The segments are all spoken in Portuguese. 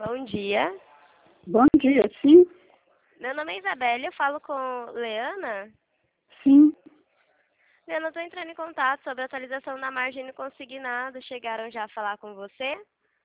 Bom dia. Bom dia, sim? Meu nome é Isabelle, eu falo com Leana. Sim. Leana, eu estou entrando em contato sobre a atualização da margem no consignado. Chegaram já a falar com você?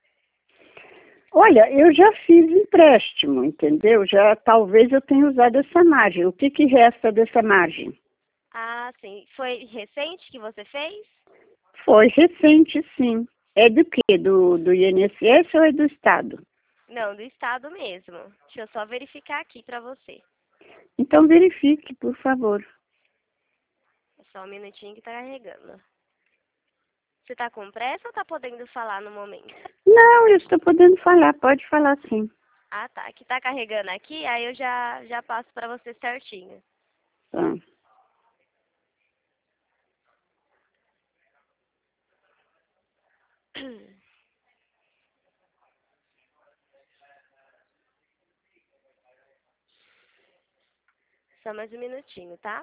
Olha, eu já fiz empréstimo, entendeu? Já talvez eu tenha usado essa margem. O que resta dessa margem? Ah, sim. Foi recente que você fez? Foi recente, sim. É do quê? Do INSS ou é do Estado? Não, do Estado mesmo. Deixa eu só verificar aqui para você. Então verifique, por favor. É só um minutinho que está carregando. Você está com pressa ou está podendo falar no momento? Não, eu estou podendo falar, pode falar sim. Ah, tá. Que está carregando aqui, aí eu já passo para você certinho. Tá. Só mais um minutinho, tá?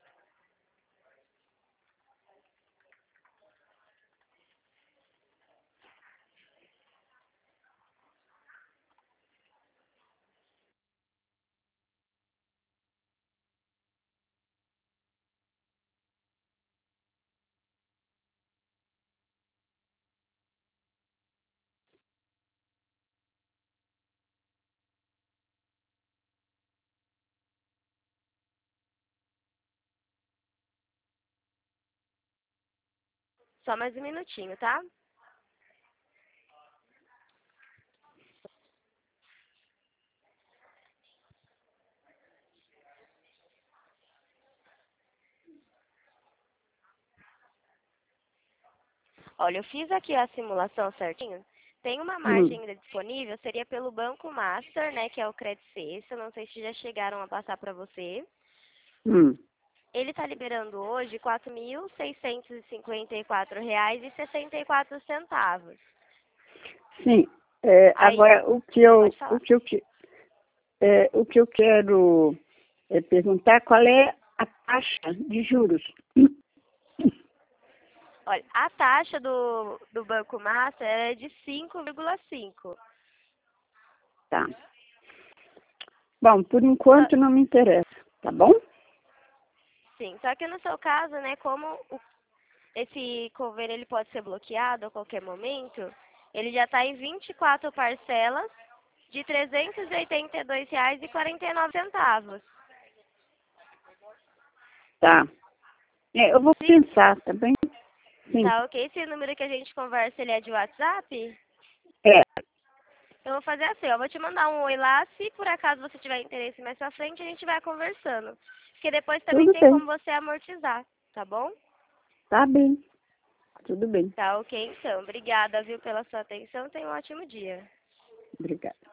Só mais um minutinho, tá? Olha, eu fiz aqui a simulação certinho. Tem uma Hum, margem ainda disponível, seria pelo Banco Master, né, que é o Credit Suisse. Eu não sei se já chegaram a passar para você. hum. Ele está liberando hoje R$ 4.654,64. Sim. Aí, Agora, pode falar. o que eu quero perguntar, qual é a taxa de juros? Olha, a taxa do Banco Master é de 5,5. Tá. Bom, por enquanto não me interessa, tá bom? Sim, só que no seu caso, né, como esse convênio ele pode ser bloqueado a qualquer momento, ele já está em 24 parcelas de R$ 382,49. Tá. Eu vou Sim, pensar, tá bem? Sim. tá ok. Esse número que a gente conversa, ele é de WhatsApp? É, Eu vou fazer assim, ó, eu vou te mandar um oi lá, se por acaso você tiver interesse mais pra frente, a gente vai conversando. Porque depois também tudo tem bem. como você amortizar, tá bom? Tá bem. Tudo bem. Tá ok, então. Obrigada, viu, pela sua atenção. Tenha um ótimo dia. Obrigada.